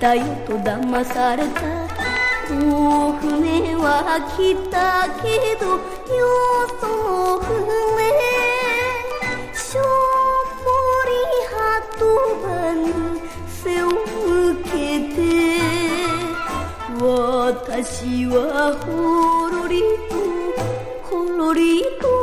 たよと騙された。お船は来たけどよそ船、しょんぼり鳩場に背を向けて、私はほろりとほろりと